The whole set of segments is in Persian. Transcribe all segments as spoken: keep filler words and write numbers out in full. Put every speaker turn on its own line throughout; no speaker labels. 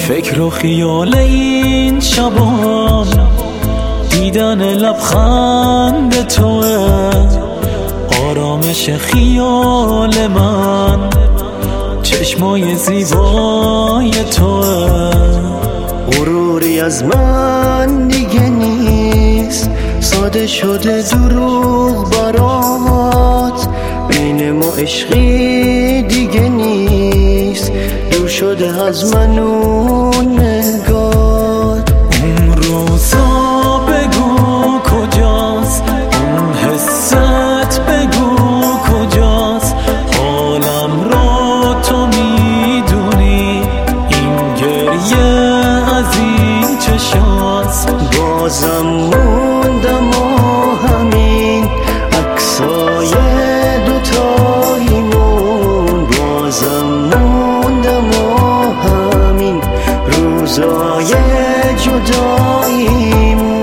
فکر و خیال این شبام دیدن لبخند توه، آرامش خیال من چشمای زیبای توه.
غروری از من دیگه نیست، ساده شده دروغ برات، بین ما عشقی دیگه نیست، دور شده از من اون نگات.
اون روزا بگو کجاست، اون حست بگو کجاست، حالم رو تو میدونی، این گریه از این چشاست.
بازم موندم و همین عکسای دوتاییمون، بازم موندم و همین روزای جداییمون.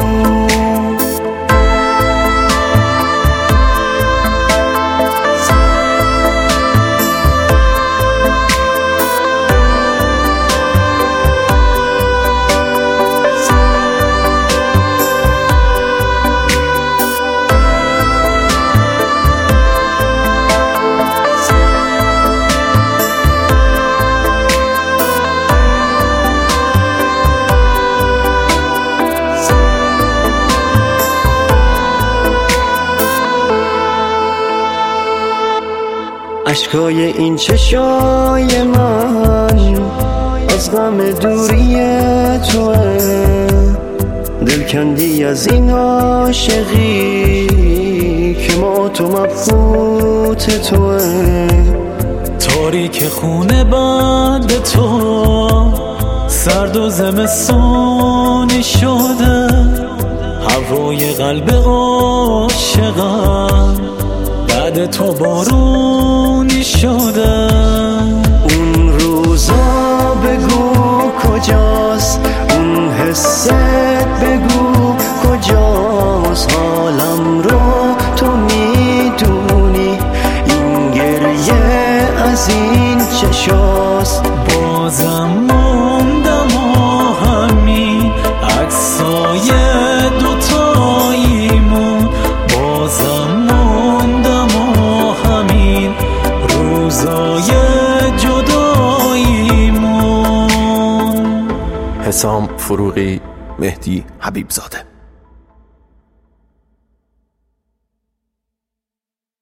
اشکای این چشای من از غم دوری توه، دلکندی از این عاشقی که ما تو مبهوت توه.
تاریک خونه بعد تو سرد و زمستونی شده، هوای قلب عاشقم بعد تو بارونی شده.
اون روزا بگو کجاست، اون حست بگو کجاست، حالم رو تو میدونی، این گریه از این چشاست.
بازم موندم و همین عکسای دوتاییمون، بازم موندم و همین روزای جداییمون.
حسام فروغی، مهدی حبیبزاده.